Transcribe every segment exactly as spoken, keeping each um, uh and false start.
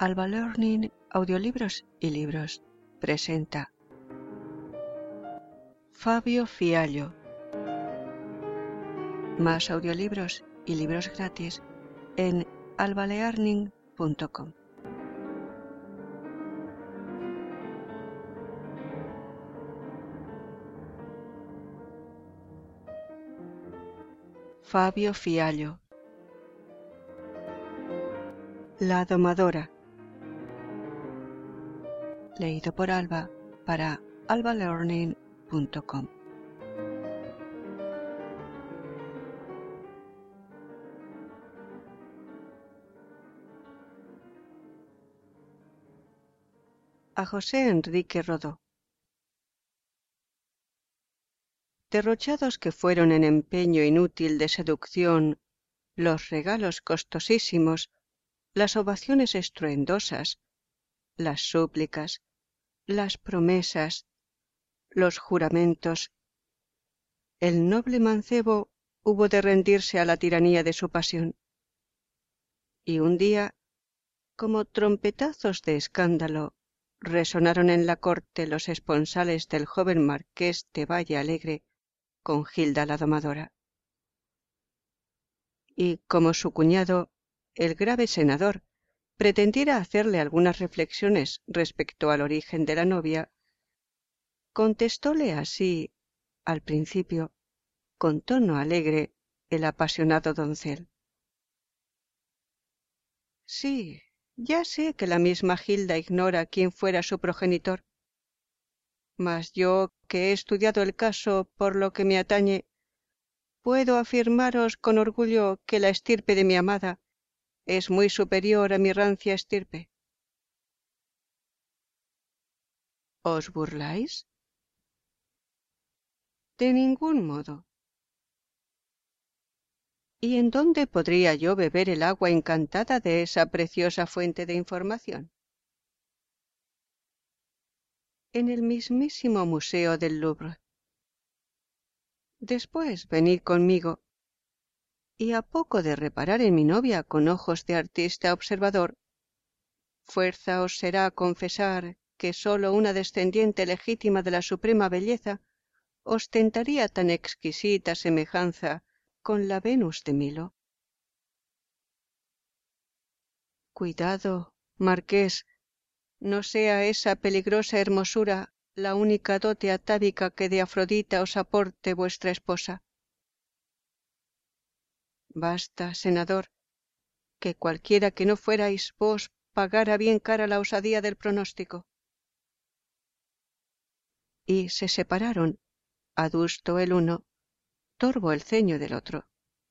Alba Learning Audiolibros y Libros presenta Fabio Fiallo. Más audiolibros y libros gratis en alba learning punto com. Fabio Fiallo. La domadora. Leído por Alba para alba learning punto com. A José Enrique Rodó. Derrochados que fueron en empeño inútil de seducción, los regalos costosísimos, las ovaciones estruendosas, las súplicas, las promesas, los juramentos, el noble mancebo hubo de rendirse a la tiranía de su pasión. Y un día, como trompetazos de escándalo, resonaron en la corte los esponsales del joven marqués de Valle Alegre con Gilda la domadora. Y como su cuñado, el grave senador, pretendiera hacerle algunas reflexiones respecto al origen de la novia, contestóle así, al principio, con tono alegre, el apasionado doncel. Sí, ya sé que la misma Gilda ignora quién fuera su progenitor, mas yo, que he estudiado el caso por lo que me atañe, puedo afirmaros con orgullo que la estirpe de mi amada es muy superior a mi rancia estirpe. ¿Os burláis? De ningún modo. ¿Y en dónde podría yo beber el agua encantada de esa preciosa fuente de información? En el mismísimo Museo del Louvre. Después venid conmigo, y a poco de reparar en mi novia con ojos de artista observador, fuerza os será confesar que sólo una descendiente legítima de la suprema belleza ostentaría tan exquisita semejanza con la Venus de Milo. Cuidado, marqués, no sea esa peligrosa hermosura la única dote atávica que de Afrodita os aporte vuestra esposa. Basta, senador, que cualquiera que no fuerais vos pagara bien cara la osadía del pronóstico. Y se separaron, adusto el uno, torvo el ceño del otro.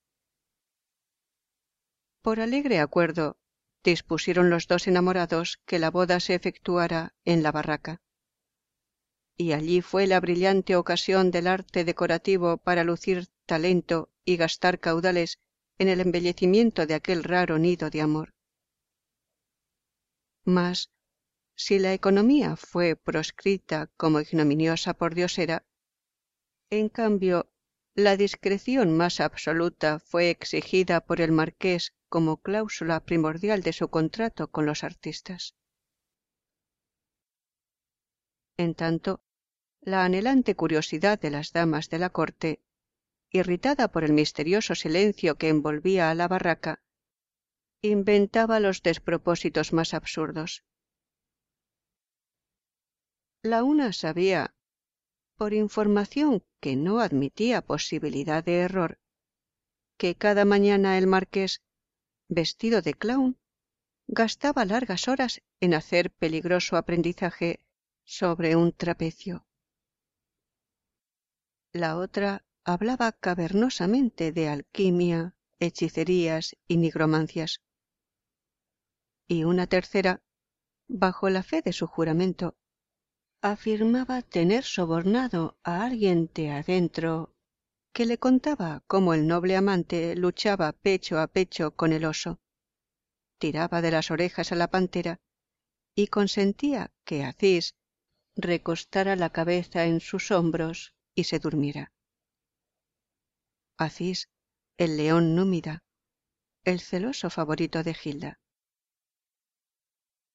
Por alegre acuerdo, dispusieron los dos enamorados que la boda se efectuara en la barraca. Y allí fue la brillante ocasión del arte decorativo para lucir talento y gastar caudales en el embellecimiento de aquel raro nido de amor. Mas, si la economía fue proscrita como ignominiosa pordiosera, en cambio, la discreción más absoluta fue exigida por el marqués como cláusula primordial de su contrato con los artistas. En tanto, la anhelante curiosidad de las damas de la corte, irritada por el misterioso silencio que envolvía a la barraca, inventaba los despropósitos más absurdos. La una sabía, por información que no admitía posibilidad de error, que cada mañana el marqués, vestido de clown, gastaba largas horas en hacer peligroso aprendizaje sobre un trapecio. La otra hablaba cavernosamente de alquimia, hechicerías y nigromancias. Y una tercera, bajo la fe de su juramento, afirmaba tener sobornado a alguien de adentro que le contaba cómo el noble amante luchaba pecho a pecho con el oso, tiraba de las orejas a la pantera y consentía que Acis recostara la cabeza en sus hombros y se durmiera. Acis, el león númida, el celoso favorito de Gilda.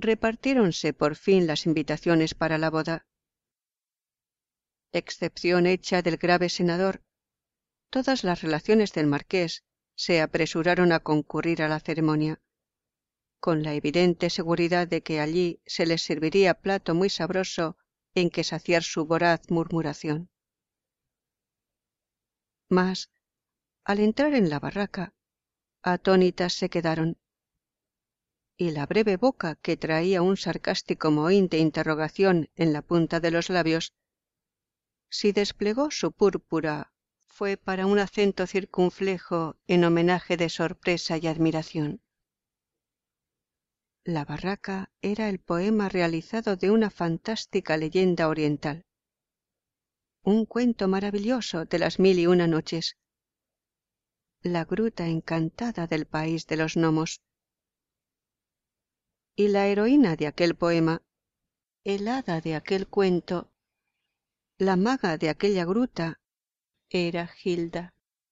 repartiéronse por fin las invitaciones para la boda. Excepción hecha del grave senador, todas las relaciones del marqués se apresuraron a concurrir a la ceremonia, con la evidente seguridad de que allí se les serviría plato muy sabroso en que saciar su voraz murmuración. Mas, al entrar en la barraca, atónitas se quedaron, y la breve boca, que traía un sarcástico mohín de interrogación en la punta de los labios, si desplegó su púrpura fue para un acento circunflejo en homenaje de sorpresa y admiración. La barraca era el poema realizado de una fantástica leyenda oriental, un cuento maravilloso de las mil y una noches, la gruta encantada del país de los gnomos. Y la heroína de aquel poema, el hada de aquel cuento, la maga de aquella gruta, era Hilda.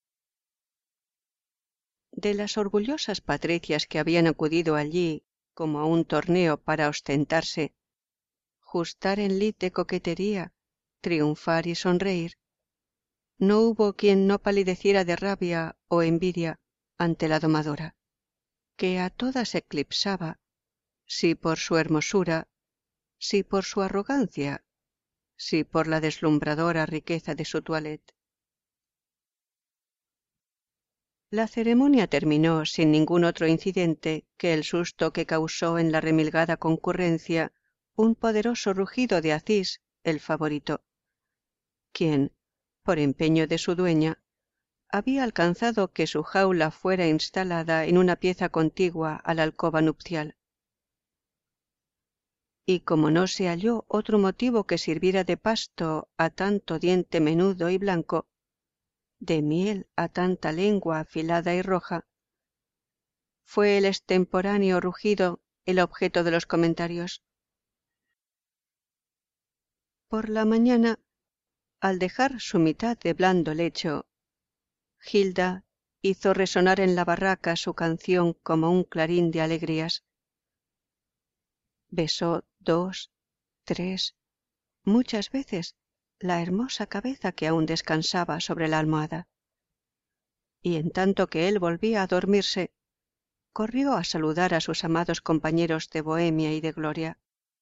De las orgullosas patricias que habían acudido allí como a un torneo para ostentarse, justar en lid de coquetería, triunfar y sonreír, no hubo quien no palideciera de rabia o envidia ante la domadora, que a todas eclipsaba, si por su hermosura, si por su arrogancia, si por la deslumbradora riqueza de su toilette. La ceremonia terminó sin ningún otro incidente que el susto que causó en la remilgada concurrencia un poderoso rugido de Acis, el favorito, quien, por empeño de su dueña, había alcanzado que su jaula fuera instalada en una pieza contigua a la alcoba nupcial. Y como no se halló otro motivo que sirviera de pasto a tanto diente menudo y blanco, de miel a tanta lengua afilada y roja, fue el extemporáneo rugido el objeto de los comentarios. Por la mañana, al dejar su mitad de blando lecho, Hilda hizo resonar en la barraca su canción como un clarín de alegrías. Besó dos, tres, muchas veces la hermosa cabeza que aún descansaba sobre la almohada, y en tanto que él volvía a dormirse, corrió a saludar a sus amados compañeros de bohemia y de gloria.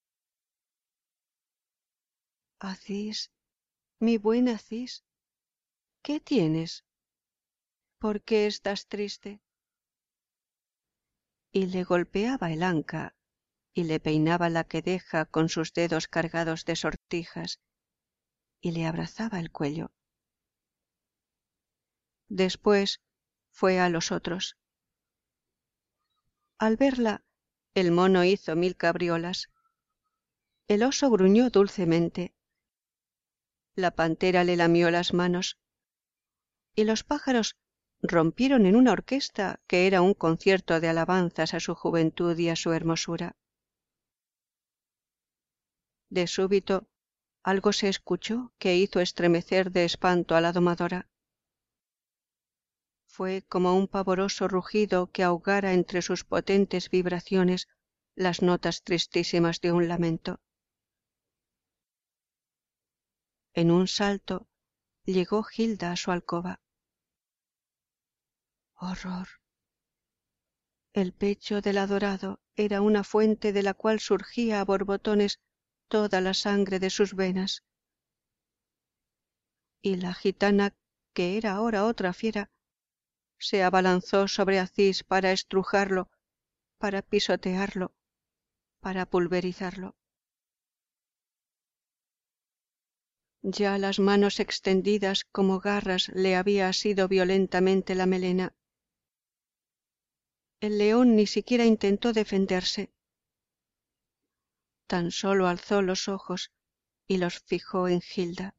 Acis, mi buen Acis, ¿qué tienes? ¿Por qué estás triste? Y le golpeaba el anca, y le peinaba la quedeja con sus dedos cargados de sortijas, y le abrazaba el cuello. Después fue a los otros. Al verla, el mono hizo mil cabriolas, el oso gruñó dulcemente, la pantera le lamió las manos, y los pájaros rompieron en una orquesta que era un concierto de alabanzas a su juventud y a su hermosura. De súbito, algo se escuchó que hizo estremecer de espanto a la domadora. Fue como un pavoroso rugido que ahogara entre sus potentes vibraciones las notas tristísimas de un lamento. En un salto llegó Hilda a su alcoba. ¡Horror! El pecho del adorado era una fuente de la cual surgía a borbotones toda la sangre de sus venas. Y la gitana, que era ahora otra fiera, se abalanzó sobre Acis para estrujarlo, para pisotearlo, para pulverizarlo. Ya las manos extendidas como garras le había asido violentamente la melena. El león ni siquiera intentó defenderse. Tan solo alzó los ojos y los fijó en Hilda.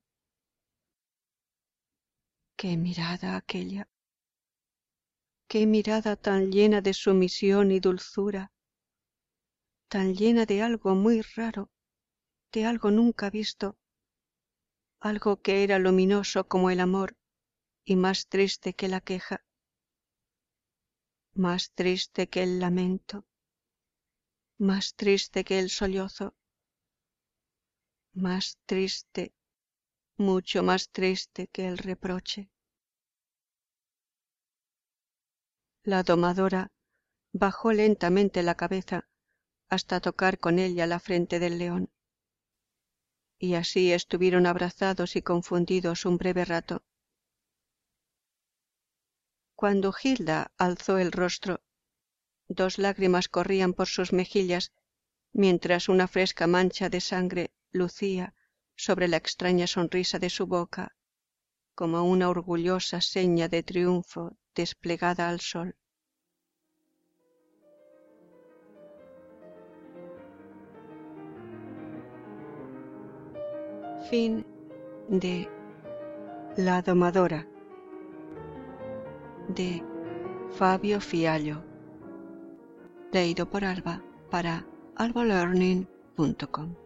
¡Qué mirada aquella! ¡Qué mirada tan llena de sumisión y dulzura! Tan llena de algo muy raro, de algo nunca visto, algo que era luminoso como el amor y más triste que la queja, más triste que el lamento, más triste que el sollozo, más triste, mucho más triste que el reproche. La domadora bajó lentamente la cabeza hasta tocar con ella la frente del león, y así estuvieron abrazados y confundidos un breve rato. Cuando Hilda alzó el rostro, dos lágrimas corrían por sus mejillas, mientras una fresca mancha de sangre lucía sobre la extraña sonrisa de su boca, como una orgullosa seña de triunfo desplegada al sol. Fin de La domadora, de Fabio Fiallo, leído por Alba para alba learning punto com.